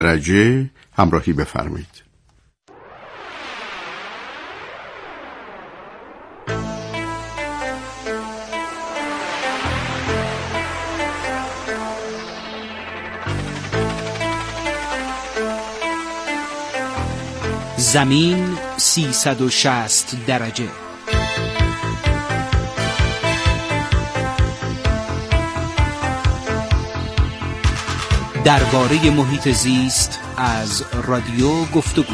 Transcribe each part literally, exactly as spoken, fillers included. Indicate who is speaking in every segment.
Speaker 1: درجه همراهی بفرمایید.
Speaker 2: زمین سیصد و شصت درجه. درباره محیط زیست از رادیو گفتگو.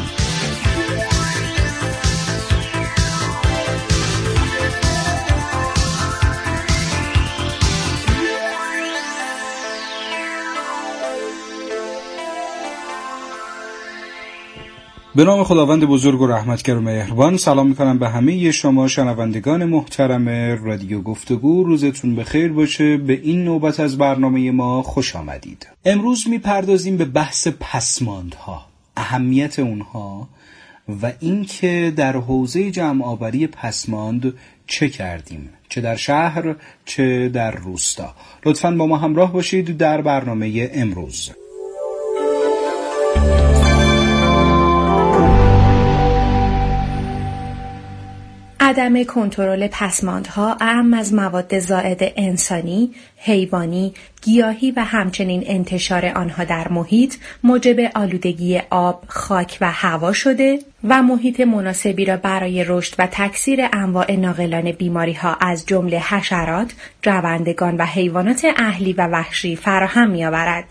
Speaker 3: به نام خداوند بزرگ و رحمتگر و مهربان، سلام میکنم به همه شما شنوندگان محترم رادیو گفتگو. روزتون بخیر باشه. به این نوبت از برنامه ما خوش آمدید. امروز میپردازیم به بحث پسماندها، اهمیت اونها و اینکه در حوزه جمع آوری پسماند چه کردیم، چه در شهر چه در روستا. لطفاً با ما همراه باشید در برنامه امروز.
Speaker 4: عدم کنترل پسماندها اعم از مواد زائد انسانی، حیوانی، گیاهی و همچنین انتشار آنها در محیط موجب آلودگی آب، خاک و هوا شده و محیط مناسبی را برای رشد و تکثیر انواع ناقلان بیماری‌ها از جمله حشرات، جوندگان و حیوانات اهلی و وحشی فراهم می‌آورد.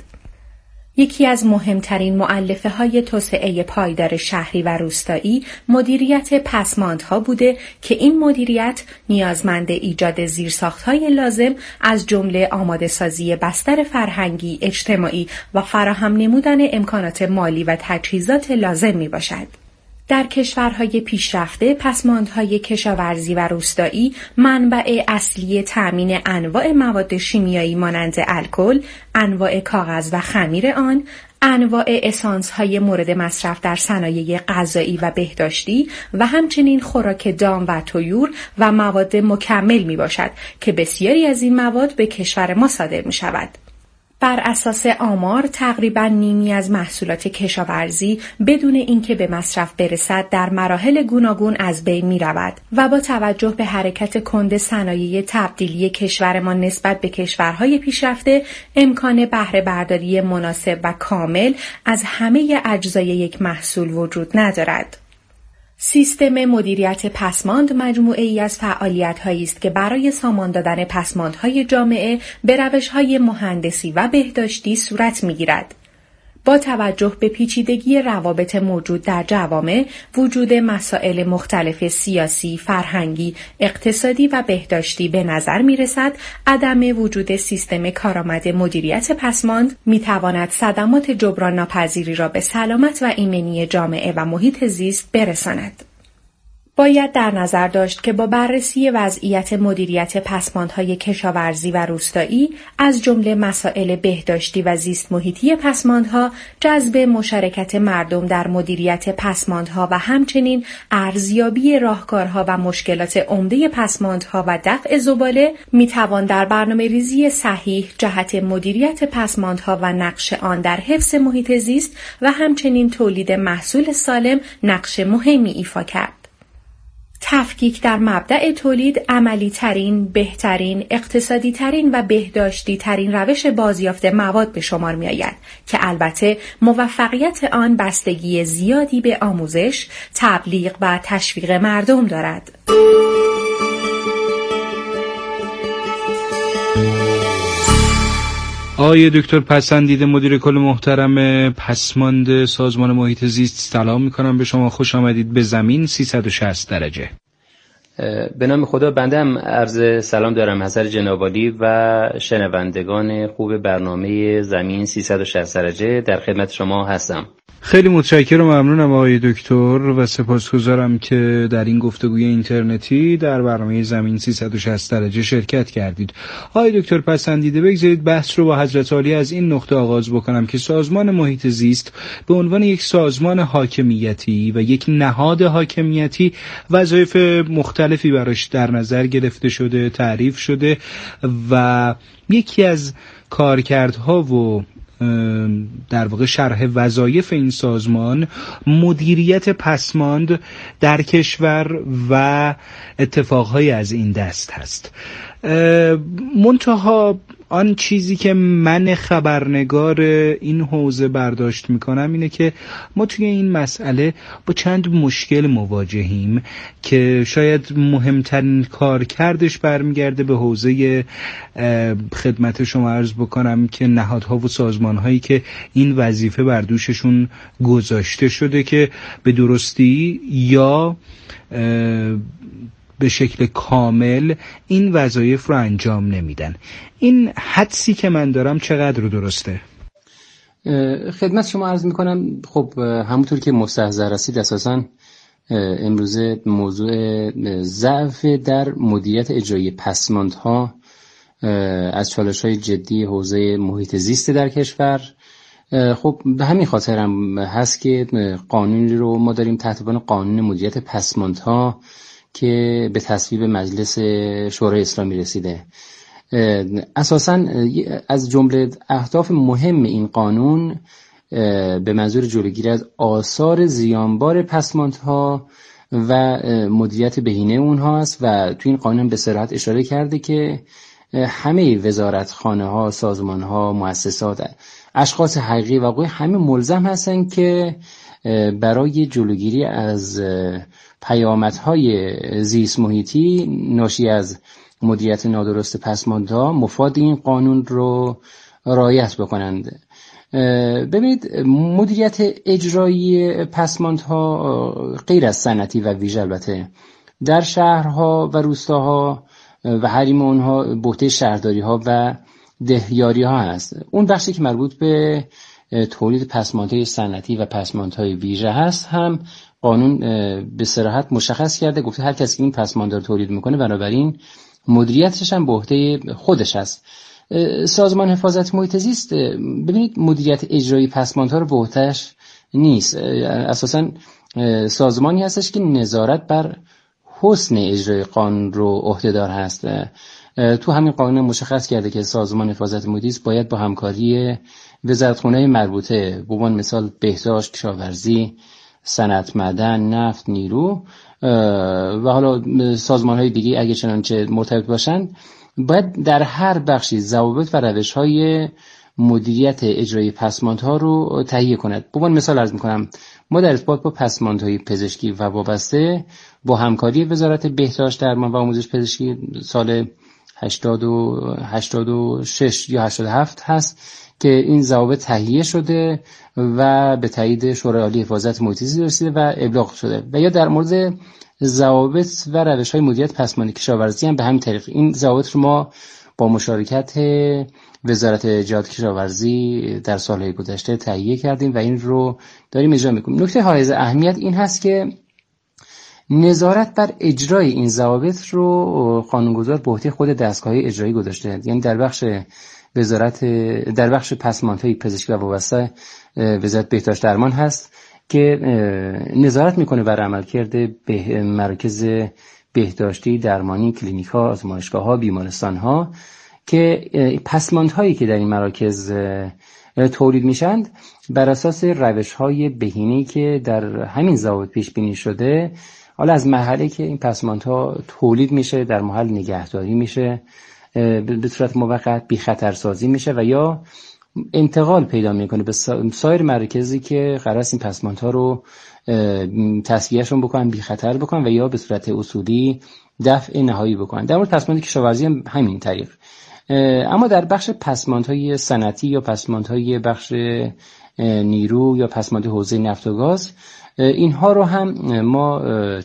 Speaker 4: یکی از مهمترین مؤلفه‌های توسعه پایدار شهری و روستایی مدیریت پسماندها بوده که این مدیریت نیازمند ایجاد زیرساخت‌های لازم از جمله آماده‌سازی بستر فرهنگی، اجتماعی و فراهم نمودن امکانات مالی و تجهیزات لازم میباشد. در کشورهای پیشرفته پسماندهای کشاورزی و روستایی منبع اصلی تأمین انواع مواد شیمیایی مانند الکل، انواع کاغذ و خمیر آن، انواع اسانس‌های مورد مصرف در صنایع غذایی و بهداشتی و همچنین خوراک دام و طیور و مواد مکمل میباشد که بسیاری از این مواد به کشور ما صادر میشود. بر اساس آمار تقریباً نیمی از محصولات کشاورزی بدون اینکه به مصرف برسد در مراحل گوناگون از بین می رود و با توجه به حرکت کند صنایع تبدیلی کشورمان نسبت به کشورهای پیشرفته امکان بهره برداری مناسب و کامل از همه اجزای یک محصول وجود ندارد. سیستم مدیریت پسماند مجموعه‌ای از فعالیت‌هایی است که برای سامان دادن پسماندهای جامعه به روش‌های مهندسی و بهداشتی صورت می‌گیرد. با توجه به پیچیدگی روابط موجود در جوامع، وجود مسائل مختلف سیاسی، فرهنگی، اقتصادی و بهداشتی به نظر می‌رسد، عدم وجود سیستم کارآمد مدیریت پسماند می‌تواند صدمات جبران ناپذیری را به سلامت و ایمنی جامعه و محیط زیست برساند. باید در نظر داشت که با بررسی وضعیت مدیریت پسماندهای کشاورزی و روستایی از جمله مسائل بهداشتی و زیست محیطی پسماندها، جذب مشارکت مردم در مدیریت پسماندها و همچنین ارزیابی راهکارها و مشکلات عمده پسماندها و دفع زباله میتوان در برنامه‌ریزی صحیح جهت مدیریت پسماندها و نقش آن در حفظ محیط زیست و همچنین تولید محصول سالم نقش مهمی ایفا کرد. تفکیک در مبدأ تولید عملی ترین، بهترین، اقتصادی ترین و بهداشتی ترین روش بازیافت مواد به شمار می آید که البته موفقیت آن بستگی زیادی به آموزش، تبلیغ و تشویق مردم دارد.
Speaker 3: آقای دکتر پسندیده، مدیر کل محترم پسماند سازمان محیط زیست، سلام میکنم به شما. خوش آمدید به زمین سیصد و شصت درجه.
Speaker 5: به نام خدا، بنده هم عرض سلام دارم حضرت جناب عالی و شنوندگان خوب برنامه زمین سیصد و شصت درجه. در خدمت شما هستم.
Speaker 3: خیلی متشکرم و ممنونم آقای دکتر و سپاسگزارم که در این گفتگوی اینترنتی در برنامه زمین سیصد و شصت درجه شرکت کردید. آقای دکتر پسندیده، بگذارید بحث رو با حضرت عالی از این نقطه آغاز بکنم که سازمان محیط زیست به عنوان یک سازمان حاکمیتی و یک نهاد حاکمیتی وظایف مختلفی براش در نظر گرفته شده، تعریف شده و یکی از کارکردها و در واقع شرح وظایف این سازمان مدیریت پسماند در کشور و اتفاقهای از این دست هست. منتها آن چیزی که من خبرنگار این حوزه برداشت میکنم اینه که ما توی این مسئله با چند مشکل مواجهیم که شاید مهمترین کار کردش برمیگرده به حوزه خدمت شما عرض بکنم که نهادها و سازمانهایی که این وظیفه بر دوششون گذاشته شده که به درستی یا به شکل کامل این وظایف رو انجام نمیدن. این حدسی که من دارم چقدر رو درسته؟
Speaker 5: خدمت شما عرض میکنم. خب همونطور که مستحضر هستید اساساً امروزه موضوع ضعف در مدیریت اجرایی پسماندها از چالش‌های جدی حوزه محیط زیست در کشور. خب به همین خاطر هم هست که قانونی رو ما داریم تحت عنوان قانون مدیریت پسماندها که به تصویب مجلس شورای اسلامی رسیده. اساساً از جمله اهداف مهم این قانون به منظور جلوگیری از آثار زیانبار پسماندها و مدیریت بهینه اونها است و تو این قانون به صراحت اشاره کرده که همه وزارتخانه ها، سازمان ها، مؤسسات، اشخاص حقیقی و حقوقی همه ملزم هستند که برای جلوگیری از پیامدهای زیست محیطی ناشی از مدیریت نادرست پسماندها مفاد این قانون رو رعایت بکنند. ببینید مدیریت اجرایی پسماندها غیر از صنعتی و ویژه البته در شهرها و روستاها و حریم اونها بحث شهرداری ها و دهیاری ها هست. اون بخشی که مربوط به تولید پسماندهای صنعتی و پسماندهای ویژه هست هم قانون به صراحت مشخص کرده، گفته هر کسی که این پسماندها رو تولید میکنه بنابراین مدیریتش هم به عهده خودش هست. سازمان حفاظت محیط زیست ببینید مدیریت اجرایی پسماندها رو به عهده‌اش نیست. اساساً سازمانی هستش که نظارت بر حسن اجرای قانون رو عهده‌دار هست. تو همین قانون مشخص کرده که سازمان حفاظت محیط زیست باید با همکاری وزارتخونه‌های مربوطه به عنوان مثال بهداشت، کشاورزی، صنعت، معدن، نفت، نیرو و حالا سازمان‌های دیگه اگه چنانچه مرتبط باشند باید در هر بخشی ضوابط و روش‌های مدیریت اجرایی پسماندها رو تهیه کند. به عنوان مثال عرض می‌کنم ما در ارتباط با پسماندهای پزشکی و وابسته با همکاری وزارت بهداشت، درمان و آموزش پزشکی سال هشتاد و شش یا هشتاد و هفت هست که این ضوابط تهیه شده و به تایید شورای عالی حفاظت محیط زیست رسیده و ابلاغ شده. و یا در مورد ضوابط و روش‌های مدیریت پسماندی کشاورزی هم به همین طریق این ضوابط رو ما با مشارکت وزارت جهاد کشاورزی در سالهای گذشته تهیه کردیم و این رو داریم اجرا می‌کنیم. نکته حائز اهمیت این هست که نظارت بر اجرای این ضوابط رو قانونگذار به عهده خود دستگاه‌های اجرایی گذاشته. یعنی در بخش وزارت در بخش پسماندهای پزشکی و وابسته وزارت بهداشت درمان هست که نظارت میکنه بر عملکرد به مراکز بهداشتی، درمانی، کلینیک‌ها، آزمایشگاه‌ها، بیمارستان‌ها که پسماندهایی که در این مراکز تولید میشند بر اساس روش‌های بهینه‌ای که در همین ضوابط پیش بینی شده، حالا از مرحله که این پسماندها تولید میشه در محل نگهداری میشه به صورت موقت بی خطر سازی میشه و یا انتقال پیدا میکنه به سایر مراکزی که قرار است این پسماندها رو تصفیهشون بکنن، بی خطر بکنن و یا به صورت اصولی دفع نهایی بکنن. در مورد پسماند کشاورزی هم همین طریق. اما در بخش پسماندهای صنعتی یا پسماندهای بخش نیرو یا پسماند حوزه نفت و گاز، اینها رو هم ما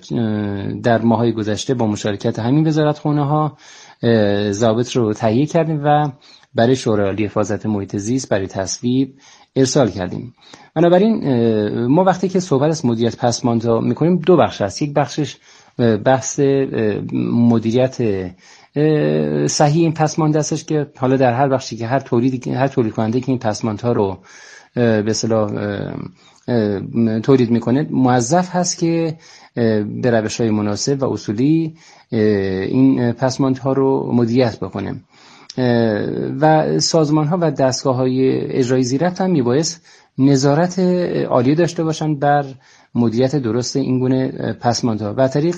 Speaker 5: در ماهای گذشته با مشارکت همین وزارتخونه ها ضوابط رو تهیه کردیم و برای شورای عالی حفاظت محیط زیست برای تصویب ارسال کردیم. بنابراین ما وقتی که صحبت از مدیریت پسماندها میکنیم دو بخش هست. یک بخشش بحث مدیریت صحیح این پسماند هستش که حالا در هر بخشی که هر تولید هر تولید کننده که این پسماندها رو به اصطلاح تولید میکنه موظف هست که به روش‌های مناسب و اصولی این پسماندها رو مدیریت بکنه. و سازمان ها و دستگاه های اجرایی زیررفت هم میبایست نظارت عالی داشته باشند بر مدیریت درست این گونه پسماندها و طریق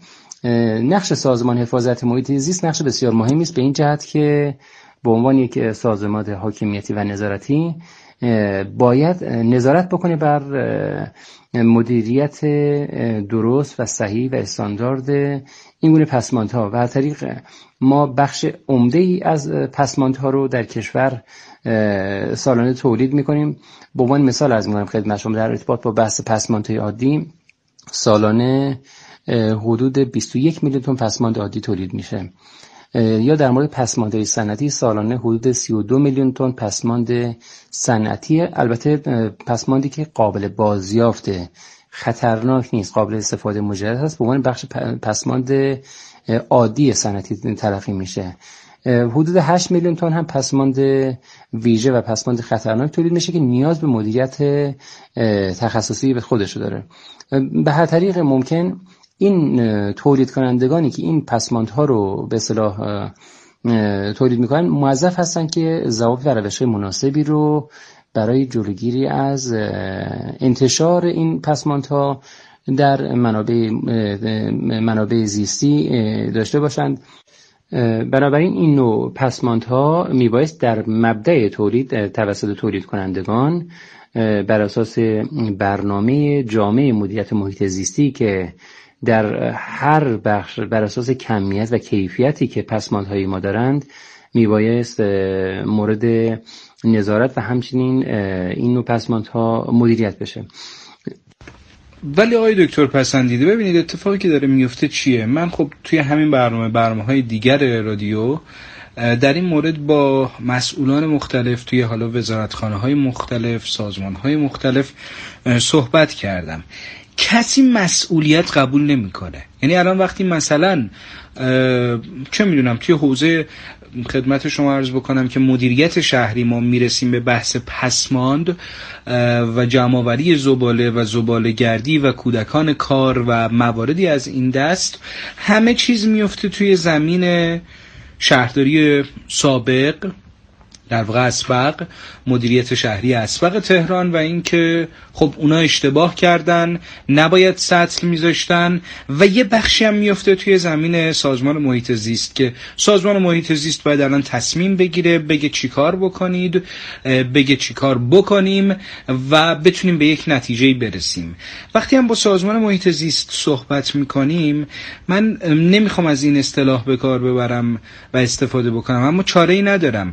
Speaker 5: نقش سازمان حفاظت محیط زیست نقش بسیار مهمی است به این جهت که به عنوان یک سازمان حاکمیتی و نظارتی باید نظارت بکنه بر مدیریت درست و صحیح و استاندارد این گونه پسماندها و از طریق ما بخش عمده‌ای از پسماندها رو در کشور سالانه تولید می‌کنیم. به عنوان مثال عرض می‌کنم خدمت شما در ارتباط با بحث پسماندهای عادی سالانه حدود بیست و یک میلیون تن پسماند عادی تولید میشه، یا در مورد پسماندهای صنعتی سالانه حدود سی و دو میلیون تن پسماند صنعتی، البته پسماندی که قابل بازیافته، خطرناک نیست، قابل استفاده مجدد هست، به عنوان بخش پسماند عادی صنعتی تلقی میشه. حدود هشت میلیون تن هم پسماند ویژه و پسماند خطرناک تولید میشه که نیاز به مدیریت تخصصی به خودش داره. به هر طریق ممکن این تولید کنندگانی که این پسماندها رو به اصطلاح تولید میکنن موظف هستن که ضوابط و روش‌های مناسبی رو برای جلوگیری از انتشار این پسماندها در منابع منابع زیستی داشته باشند. بنابراین این نوع پسماندها میبایست در مبدأ تولید توسط تولید کنندگان بر اساس برنامه جامع مدیریت محیط زیستی که در هر بخش بر اساس کمیت و کیفیتی که پسماندهای ما دارند میبایست مورد نظارت و همچنین این نوع پسماندها مدیریت بشه.
Speaker 3: ولی آقای دکتر پسندیده ببینید اتفاقی که داره میفته چیه؟ من خب توی همین برنامه برنامه های دیگر رادیو در این مورد با مسئولان مختلف توی حالا وزارتخانه های مختلف، سازمان های مختلف صحبت کردم. کسی مسئولیت قبول نمیکنه. یعنی الان وقتی مثلا چه میدونم توی حوزه خدمت شما عرض بکنم که مدیریت شهری ما میرسیم به بحث پسماند و جمع‌آوری زباله و زباله گردی و کودکان کار و مواردی از این دست، همه چیز میفته توی زمین شهرداری سابق، در واقع اسبق، مدیریت شهری اسبق تهران، و اینکه خب اونا اشتباه کردن، نباید سطل میذاشتن، و یه بخشی هم میفته توی زمین سازمان محیط زیست که سازمان محیط زیست باید الان تصمیم بگیره، بگه چیکار بکنید، بگه چیکار بکنیم و بتونیم به یک نتیجه برسیم. وقتی هم با سازمان محیط زیست صحبت میکنیم، من نمیخوام از این اصطلاح به کار ببرم و استفاده بکنم، اما چاره‌ای ندارم.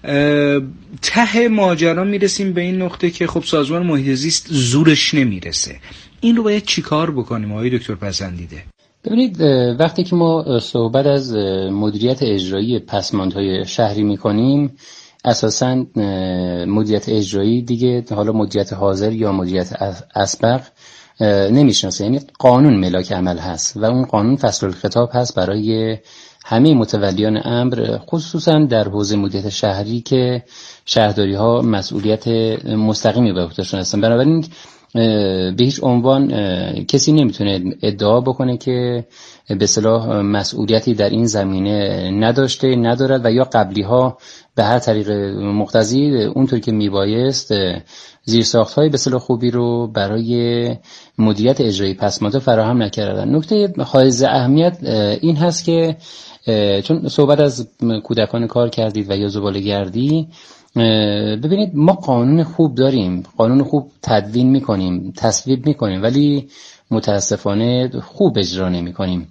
Speaker 3: ته ماجرا میرسیم به این نقطه که خب سازمان محیط زیست زورش نمیرسه. این رو باید چیکار بکنیم آقای دکتر پسندیده؟
Speaker 5: ببینید وقتی که ما صحبت از مدیریت اجرایی پسماندهای شهری میکنیم، اساساً مدیریت اجرایی دیگه حالا مدیریت حاضر یا مدیریت اسبق نمیشناسه، یعنی قانون ملاک عمل هست و اون قانون فصل الخطاب هست برای همه متولیان امر، خصوصا در حوزه مدیریت شهری که شهرداری ها مسئولیت مستقیمی به عهدهشون هستن. بنابراین به هیچ عنوان کسی نمیتونه ادعا بکنه که به اصطلاح مسئولیتی در این زمینه نداشته، ندارد و یا قبلی ها به هر طریق مقتضی اونطور که میبایست زیرساخت‌های به اصطلاح خوبی رو برای مدیریت اجرایی پسماندها فراهم نکردن. نکته حائز اهمیت این هست که چون صحبت از کودکان کار کردید و یا زباله گردی، ببینید ما قانون خوب داریم، قانون خوب تدوین میکنیم، تصویب میکنیم، ولی متاسفانه خوب اجرا نمیکنیم.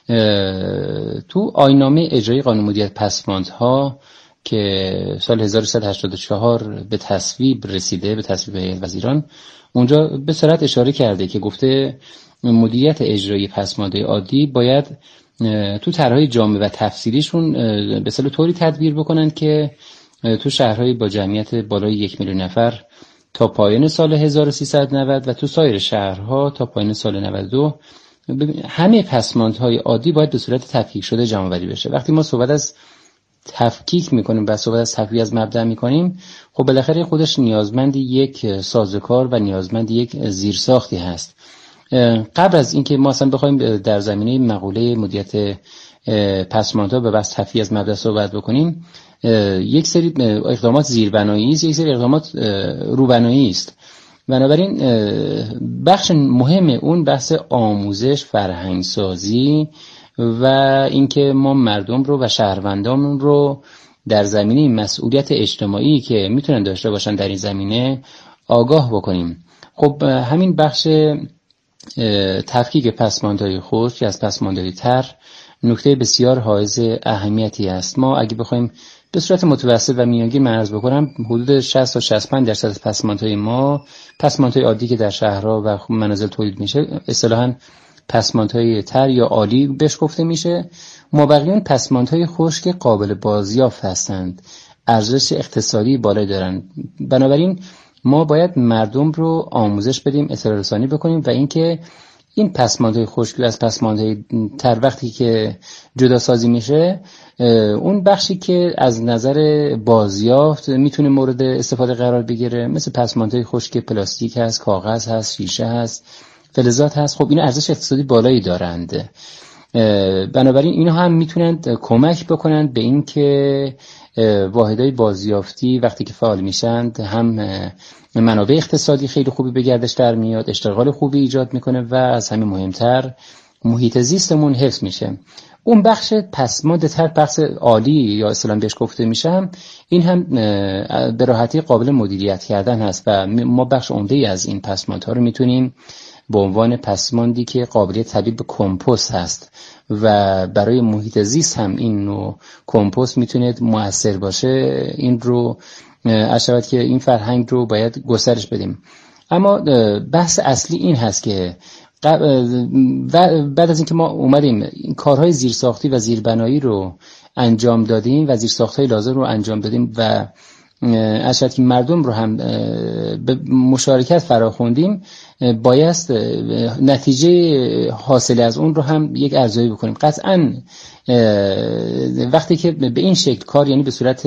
Speaker 5: تو آیین‌نامه اجرایی قانون مدیریت پسماندها که سال هزار و سیصد و هشتاد و چهار به تصویب رسیده، به تصویب هیئت وزیران، اونجا به صورت اشاره کرده که گفته مدیریت اجرایی پسماندهای عادی باید تو طرح‌های جامع و تفصیلیشون به اصطلاح طوری تدبیر بکنن که تو شهرهای با جمعیت بالای یک میلیون نفر تا پایان سال هزار و سیصد و نود و تو سایر شهرها تا پایان سال نود و دو همه پسماندهای عادی باید به صورت تفکیک شده جمع‌آوری بشه. وقتی ما صحبت از تفکیک میکنیم و صحبت از تفکیک از مبدأ میکنیم، خب بالاخره خودش نیازمند یک سازوکار و نیازمند یک زیرساختی هست. قبل از اینکه ما اصلا بخوایم در زمینه مقوله مدیریت پسماندها به بحث تفکیک از مبدأ صحبت بکنیم، یک سری اقدامات زیربنایی است، یک سری اقدامات روبنایی است. بنابراین بخش مهم اون بحث آموزش، فرهنگسازی و اینکه ما مردم رو و شهروندان رو در زمینه مسئولیت اجتماعی که میتونن داشته باشن در این زمینه آگاه بکنیم. خب همین بخش تفکیک پسماندهای خشک از پسماندهای تر نکته بسیار حائز اهمیتی است. ما اگه بخوایم به صورت متوسط و میانگین عرض بکنم، حدود شصت تا شصت و پنج درصد از پسماندهای ما، پسماندهای عادی که در شهرها و منازل تولید میشه، اصطلاحاً پسماندهای تر یا عالی بهش گفته میشه. مابقیان پسماندهای خشک قابل بازیافت هستند، ارزش اقتصادی بالایی دارند. بنابراین ما باید مردم رو آموزش بدیم، اطلاع رسانی بکنیم و اینکه این پسماندهای خشک از پسماندهای تر وقتی که جدا سازی میشه، اون بخشی که از نظر بازیافت میتونه مورد استفاده قرار بگیره، مثل پسماندهای خشک پلاستیک هست، کاغذ هست، شیشه هست، فلزات هست، خب اینا ارزش اقتصادی بالایی دارند. بنابراین اینا هم میتونند کمک بکنند به این که واحدهای بازیافتی وقتی که فعال میشند هم منابع اقتصادی خیلی خوبی به گردش در میاد، اشتغال خوبی ایجاد میکنه و از همین مهمتر محیط زیستمون حفظ میشه. اون بخش پسماند تر، بخش عالی یا اصطلاحاً بهش گفته میشه، این هم به راحتی قابل مدیریت کردن هست و ما بخش عمده‌ای از این پسماندها رو میتونیم به عنوان پسماندی که قابلیت تبدیل به کمپوست هست و برای محیط زیست هم این نوع کمپوست میتونه مؤثر باشه، این رو اشارت که این فرهنگ رو باید گسترش بدیم. اما بحث اصلی این هست که بعد از اینکه ما اومدیم این کارهای زیرساختی و زیربنایی رو انجام دادیم و زیرساخت‌های لازم رو انجام دادیم و اشارت که مردم رو هم به مشارکت فراخوندیم، بایست نتیجه حاصل از اون رو هم یک ارزیابی بکنیم. قطعاً وقتی که به این شکل کار، یعنی به صورت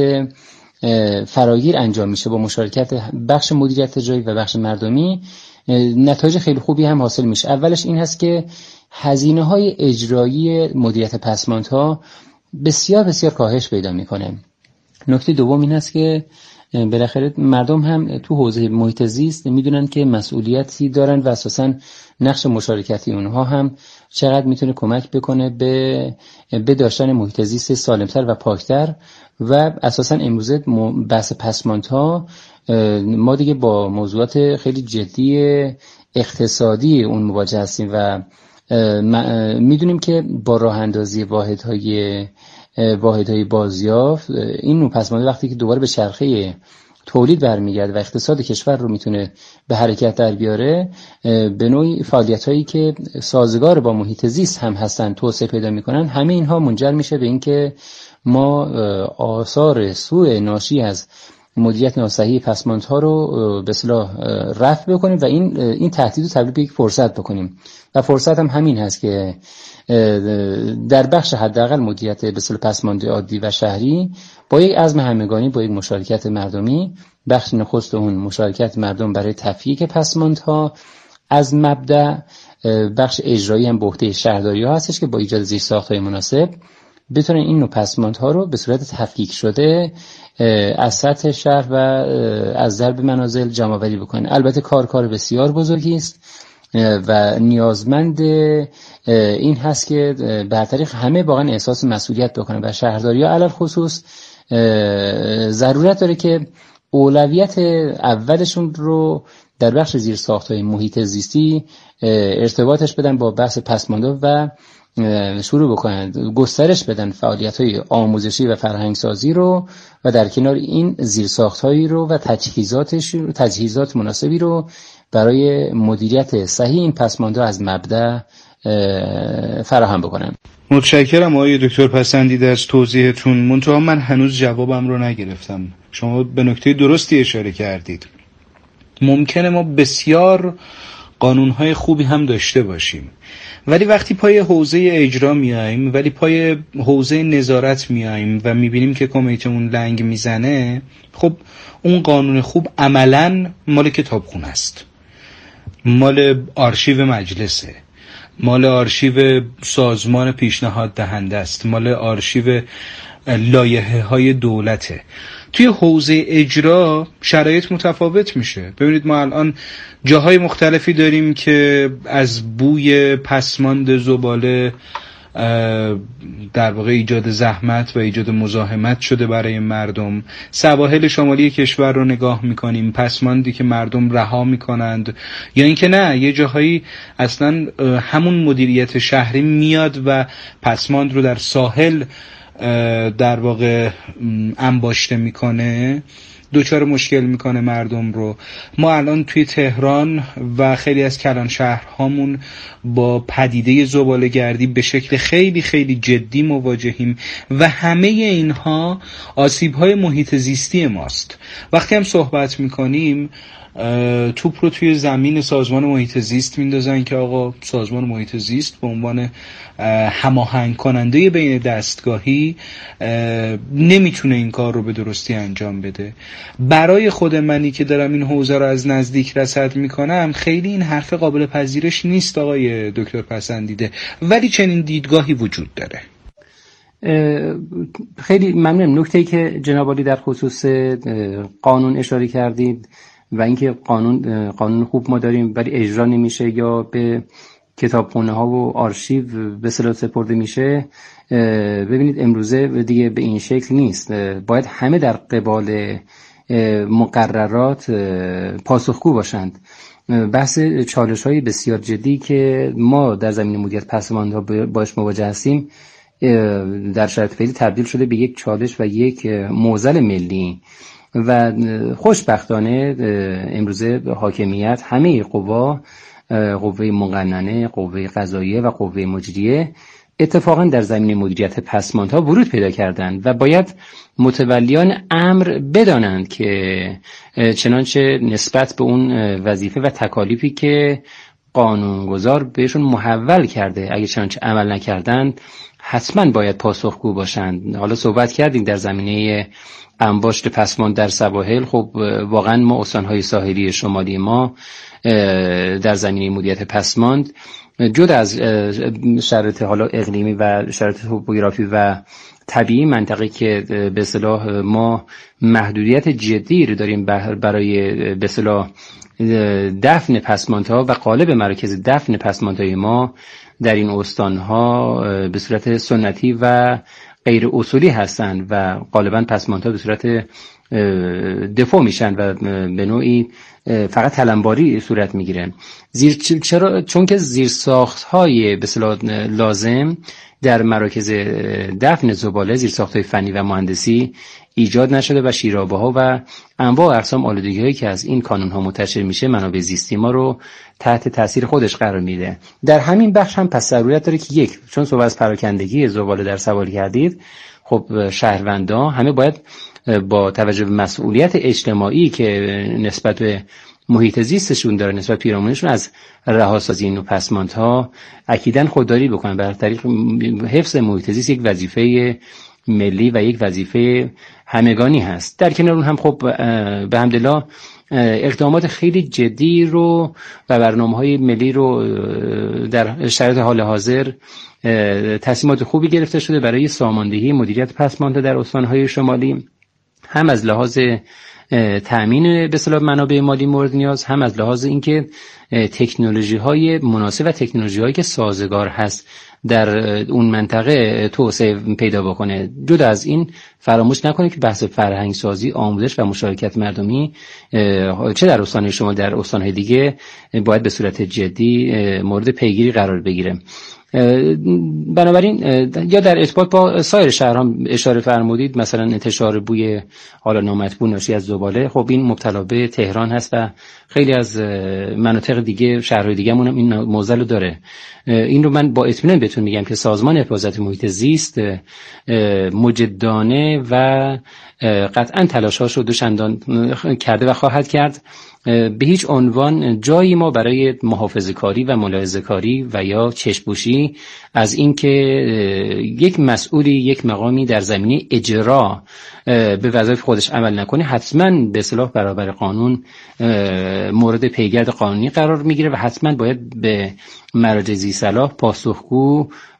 Speaker 5: فراگیر انجام میشه با مشارکت بخش مدیریت اجرایی و بخش مردمی، نتایج خیلی خوبی هم حاصل میشه. اولش این هست که هزینه های اجرایی مدیریت پسماندها بسیار بسیار کاهش پیدا میکنه. نکته دوم این هست که بالاخره مردم هم تو حوزه محیط زیست میدونن که مسئولیتی دارن و اساساً نقش مشارکتی اونها هم چقدر میتونه کمک بکنه به به داشتن محیط زیست سالمتر و پاکتر. و اساساً امروزه بحث پسماندها ما دیگه با موضوعات خیلی جدی اقتصادی اون مواجه هستیم و میدونیم که با راه اندازی واحدهای واحدهای بازیافت این نوع پسماند وقتی که دوباره به چرخه تولید برمیگرده و اقتصاد کشور رو میتونه به حرکت در بیاره، به نوعی فعالیت‌هایی که سازگار با محیط زیست هم هستن توسعه پیدا میکنن. همه اینها منجر میشه به اینکه ما آثار سوء ناشی از مدیریت ناصحیح پسماندها رو به اصطلاح رفع بکنیم و این این تهدید رو تبدیل به یک فرصت بکنیم. و فرصت هم همین هست که در بخش حداقل مدیریت به اصطلاح پسماند عادی و شهری با یک عزم همگانی، با یک مشارکت مردمی، بخش نخست اون مشارکت مردم برای تفکیک پسماندها از مبدأ، بخش اجرایی هم به عهده شهرداری‌ها هستش که با ایجاد زیرساخت‌های مناسب بتونن این نوع پسماندها رو به صورت تفکیک شده از سطح شهر و از درب منازل جمع‌آوری بکنن. البته کار کار بسیار بزرگی است و نیازمند این هست که بر طریق همه واقعا احساس مسئولیت بکنن و شهرداری‌ها علل خصوص ضرورت داره که اولویت اولشون رو در بخش زیرساخت‌های محیط زیستی ارتباطش بدن با بحث پسماندها و شروع بکنند گسترش بدن فعالیت‌های آموزشی و فرهنگسازی رو و در کنار این زیرساخت‌هایی رو و تجهیزاتش تجهیزات مناسبی رو برای مدیریت صحیح این پسماندها از مبدأ فراهم بکنن.
Speaker 3: متشکرم آقای دکتر پسندیده از توضیحتون. منتها من هنوز جوابم رو نگرفتم. شما به نکته درستی اشاره کردید. ممکنه ما بسیار قانونهای خوبی هم داشته باشیم، ولی وقتی پای حوزه اجرا میایم، ولی پای حوزه نظارت میایم و میبینیم که کمیتمون لنگ میزنه، خب اون قانون خوب عملاً مال کتابخونه است، مال آرشیو مجلسه، مال آرشیو سازمان پیشنهاد دهنده است، مال آرشیو لایحه های دولته. توی حوزه اجرا شرایط متفاوت میشه. ببینید ما الان جاهای مختلفی داریم که از بوی پسماند زباله در واقع ایجاد زحمت و ایجاد مزاحمت شده برای مردم. سواحل شمالی کشور رو نگاه میکنیم، پسماندی که مردم رها میکنند، یا اینکه نه یه جاهایی اصلا همون مدیریت شهری میاد و پسماند رو در ساحل در واقع انباشته میکنه، دوچار مشکل میکنه مردم رو. ما الان توی تهران و خیلی از کلان شهرهامون با پدیده زباله گردی به شکل خیلی خیلی جدی مواجهیم و همه اینها آسیب‌های محیط زیستی ماست. وقتی هم صحبت میکنیم توپ رو توی زمین سازمان محیط زیست میندازن که آقا سازمان محیط زیست به عنوان هماهنگ کننده بین دستگاهی نمیتونه این کار رو به درستی انجام بده. برای خود منی که دارم این حوزه رو از نزدیک رصد میکنم خیلی این حرف قابل پذیرش نیست آقای دکتر پسندیده، ولی چنین دیدگاهی وجود داره.
Speaker 5: خیلی ممنونم. نکته‌ای که جناب عالی در خصوص قانون اشاره کردید و اینکه قانون قانون خوب ما داریم ولی اجرا نمیشه یا به کتابخونه ها و آرشیو به اصطلاح سپرده میشه، ببینید امروزه دیگه به این شکل نیست. باید همه در قبال مقررات پاسخگو باشند. بحث چالش های بسیار جدی که ما در زمینه مدیریت پسماندها باش مواجه هستیم در شرایط فعلی تبدیل شده به یک چالش و یک معضل ملی و خوشبختانه امروزه حاکمیت همه قوا، قوه مقننه، قوه قضاییه و قوه مجریه اتفاقا در زمینه مدیریت پسماندها ورود پیدا کردند و باید متولیان امر بدانند که چنانچه نسبت به اون وظیفه و تکالیفی که قانونگذار بهشون محول کرده اگه چنانچه عمل نکردند حتما باید پاسخگو باشند. حالا صحبت کردیم در زمینه انباشت پسماند در سواحل. خب واقعا ما استانهای ساحلی شمالی ما در زمینه مدیریت پسماند جدا از شرایط حالا اقلیمی و شرایط توپوگرافی و طبیعی منطقه که به اصطلاح ما محدودیت جدی رو داریم برای به اصطلاح دفن پسماندها و قالب مراکز دفن پسماندهای ما در این استانها به صورت سنتی و غیر اصولی هستند و غالبا پسماندها به صورت دفاع میشن و به نوعی فقط تلمباری صورت میگیره. زیر چرا؟ چون که زیرساخت‌های به اصطلاح لازم در مراکز دفن زباله، زیرساخت‌های فنی و مهندسی ایجاد نشده و شیرابه‌ها و انواع و اقسام آلودگی‌هایی که از این کانون‌ها منتشر میشه منابع زیستی ما رو تحت تاثیر خودش قرار میده. در همین بخش هم پس ضرورت داره که یک، چون صحبت از پراکندگی زباله در سواحل کردید، خب شهروندان همه باید با توجه به مسئولیت اجتماعی که نسبت به محیط زیستشون داره، نسبت پیرامونشون، از رهاسازی این نوع پسماندها اکیداً خودداری بکنن. بر طریق حفظ محیط زیست یک وظیفه ملی و یک وظیفه همگانی هست. در کنار اون هم خب به حمدالله اقدامات خیلی جدی رو و برنامه‌های ملی رو در شرایط حال حاضر تصمیمات خوبی گرفته شده برای ساماندهی مدیریت پسماندها در استان‌های شمالی، هم از لحاظ تأمین به اصطلاح منابع مالی مورد نیاز، هم از لحاظ اینکه تکنولوژی‌های مناسب و تکنولوژی‌هایی که سازگار هست در اون منطقه توسعه پیدا بکنه. جدا از این فراموش نکنید که بحث فرهنگ سازی، آموزش و مشارکت مردمی چه در استان‌های شما در استان‌های دیگه باید به صورت جدی مورد پیگیری قرار بگیره. بنابراین یا در ارتباط با سایر شهرها اشاره فرمودید، مثلا انتشار بوی حالا نامطبوع ناشی از زباله، خب این مبتلا به تهران هست و خیلی از مناطق دیگه، شهرهای دیگه هم این موزل رو داره. این رو من با اطمینان بهتون میگم که سازمان حفاظت محیط زیست مجدانه و قطعا تلاش‌هاش رو دوچندان کرده و خواهد کرد. به هیچ عنوان جایی ما برای محافظه‌کاری و ملاحظه‌کاری و یا چشم‌پوشی از اینکه یک مسئولی، یک مقامی در زمینه اجرا به وظایف خودش عمل نکنه، حتما به اصطلاح برابر قانون مورد پیگرد قانونی قرار میگیره و حتما باید به مراجع ذی صلاح پاسخگو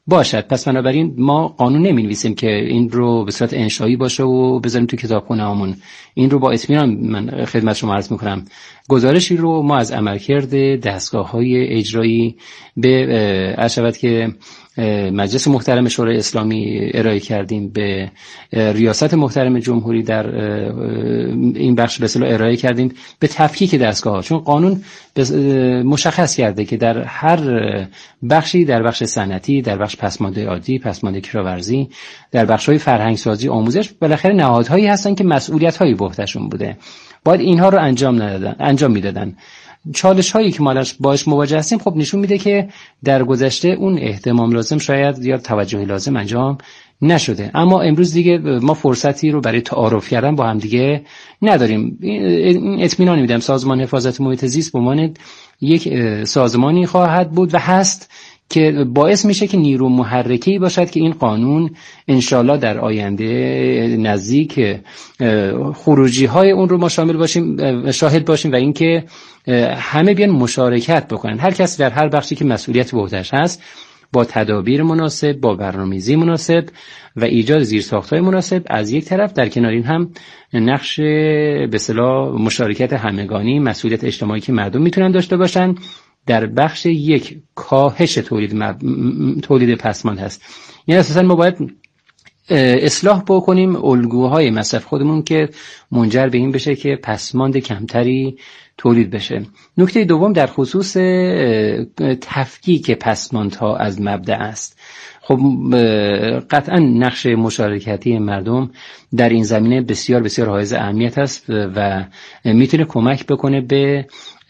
Speaker 5: باشد. پس بنابراین ما قانون نمی‌نویسیم که این رو به صورت انشایی باشه و بذاریم تو کتابخونه‌مون. این رو با اطمینان من خدمت شما عرض می‌کنم. گزارشی رو ما از عملکرد دستگاه‌های اجرایی به عرض شود که مجلس محترم شورای اسلامی ارائه کردیم، به ریاست محترم جمهوری در این بخش به اصطلاح ارائه کردیم، به تفکیک دستگاه‌ها. چون قانون مشخص کرده که در هر بخشی، در بخش صنعتی، در بخش پسمانده عادی، پسمانده کشاورزی، در بخش‌های فرهنگ‌سازی، آموزش، بالاخره نهادهایی هستن که مسئولیت‌هایی به عهده‌شون بوده، باید اینها رو انجام ندادن انجام میدادن. چالش هایی که ما باهاش مواجه هستیم خب نشون میده که در گذشته اون اهتمام لازم شاید یا توجه لازم انجام نشده. اما امروز دیگه ما فرصتی رو برای تعارف کردن با هم دیگه نداریم. این اطمینان میدم سازمان حفاظت محیط زیست به عنوان یک سازمانی خواهد بود و هست که باعث میشه که نیرو محرکه‌ای باشد که این قانون انشالله در آینده نزدیک خروجی های اون رو ما شامل باشیم، شاهد باشیم و اینکه همه بیان مشارکت بکنن. هر کسی در هر بخشی که مسئولیت به عهده‌اش هست با تدابیر مناسب، با برنامه‌ریزی مناسب و ایجاد زیرساخت‌های مناسب از یک طرف، در کنار این هم نقش به اصطلاح مشارکت همگانی، مسئولیت اجتماعی که مردم میتونن داشته باشن در بخش یک کاهش تولید مب... تولید پسماند هست. یعنی اساساً ما باید اصلاح بکنیم الگوهای مصرف خودمون که منجر به این بشه که پسماند کمتری تولید بشه. نکته دوم در خصوص تفکیک پسماندها از مبدأ است. خب قطعا نقش مشارکتی مردم در این زمینه بسیار بسیار حائز اهمیت است و میتونه کمک بکنه به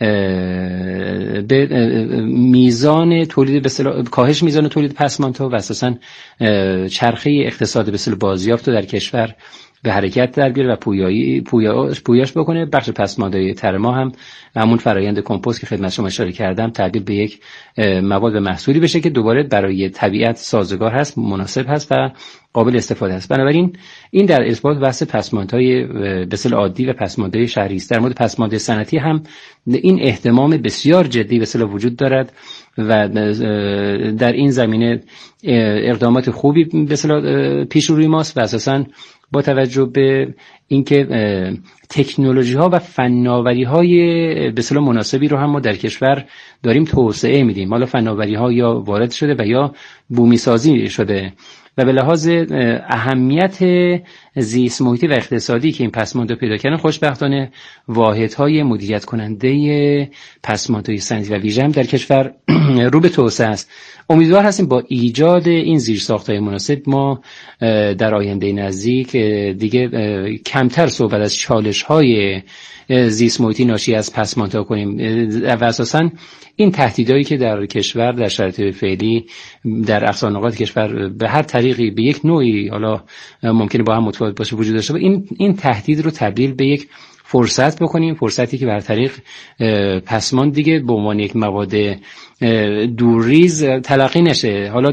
Speaker 5: به میزان تولید به اصطلاح کاهش میزان تولید پسماندها و اساساً چرخه اقتصاد به اصطلاح بازیافت در کشور به حرکت در بیاره و پویایی پویاش, پویاش بکنه. بخش پسماندهای تر ما هم همون فرایند کمپوست که خدمت شما اشاره کردم تبدیل به یک مواد و محصولی بشه که دوباره برای طبیعت سازگار هست، مناسب هست و قابل استفاده است. بنابراین این در اثبات بحث پسماندهای به اصطلاح عادی و پسماندهای شهری است. در مورد پسماندهای صنعتی هم این احتمام بسیار جدی به اصطلاح وجود دارد و در این زمینه اقدامات خوبی به اصطلاح پیش روی ماست و اساساً با توجه به اینکه تکنولوژی ها و فناوری های به اصطلاح مناسبی رو هم ما در کشور داریم توسعه میدیم. حالا فناوری ها یا وارد شده و یا بومی سازی شده و به لحاظ اهمیت زیست محیطی و اقتصادی که این پسماند رو پیدا کردن، خوشبختانه واحدهای مدیریت کننده پسماندهای صنعتی و ویژه هم در کشور رو به توسعه است. امیدوار هستیم با ایجاد این زیرساخت‌های مناسب ما در آینده نزدیک دیگه کمتر صحبت از چالش‌های زیست محیطی ناشی از پسماندها کنیم و اساساً این تهدیدایی که در کشور در شرایط فعلی در اقصا نقاط کشور به هر طریقی به یک نوعی حالا ممکنه با هم متفاوت باشه وجود داشته باشه، این این تهدید رو تبدیل به یک فرصت بکنیم، فرصتی که بر طریق پسماند دیگه به عنوان یک مواد دورریز تلقی نشه. حالا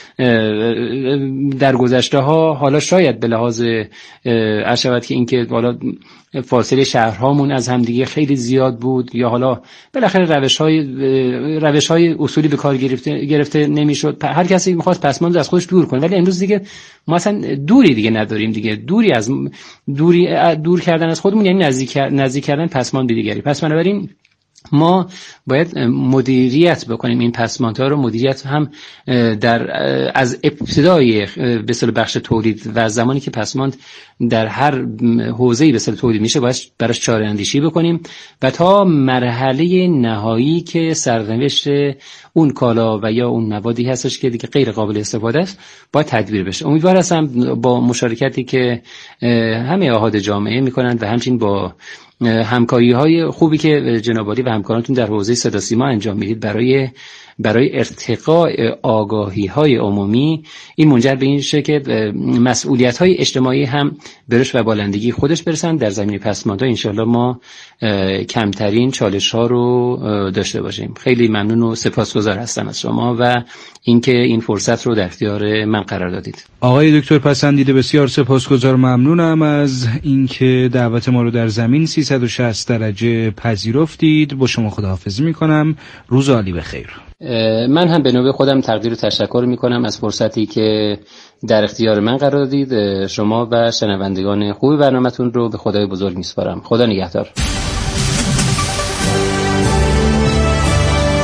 Speaker 5: در گذشته ها حالا شاید به لحاظ اشبت که اینکه حالا فاصله شهرهامون از همدیگه خیلی زیاد بود یا حالا بالاخره روش‌های روش‌های اصولی به کار گرفته گرفته نمیشد، هر کسی می‌خواست پسماند از خودش دور کنه. ولی امروز دیگه ما اصلا دوری دیگه نداریم، دیگه دوری از دوری دور کردن از خودمون یعنی نزدیک نزدیک کردن پسماند به دیگری. پس بنابراین ما باید مدیریت بکنیم این پسماندها رو، مدیریت هم در از ابتدای به اصطلاح بخش تولید و زمانی که پسماند در هر حوزه‌ای به اصطلاح تولید میشه باید براش چاره اندیشی بکنیم و تا مرحله نهایی که سرنوشت اون کالا و یا اون موادی هستش که دیگه غیر قابل استفاده است باید تدبیر بشه. امیدوار هستم با مشارکتی که همه احاد جامعه میکنند و همچنین با همکاری های خوبی که جناب عالی و همکارانتون در حوزه صدا سیما انجام میدید برای برای ارتقاء آگاهی های عمومی، این منجر به این شه که مسئولیت های اجتماعی هم برش و بالندگی خودش برسن. در زمینه پسماندها انشالله ما کمترین چالش ها رو داشته باشیم. خیلی ممنون و سپاسگزار هستم از شما و اینکه این فرصت رو در اختیار من قرار دادید.
Speaker 3: آقای دکتر پسندیده بسیار سپاسگزار، ممنونم از اینکه دعوت ما رو در زمین سیصد سیصد و شصت درجه پذیرفتید. با شما خداحافظی میکنم. روز عالی بخیر.
Speaker 5: من هم به نوبه خودم تقدیر و تشکر میکنم از فرصتی که در اختیار من قرار دادید. شما و شنوندگان خوب برنامه‌تون رو به خدای بزرگ میسپارم. خدا نگهدار.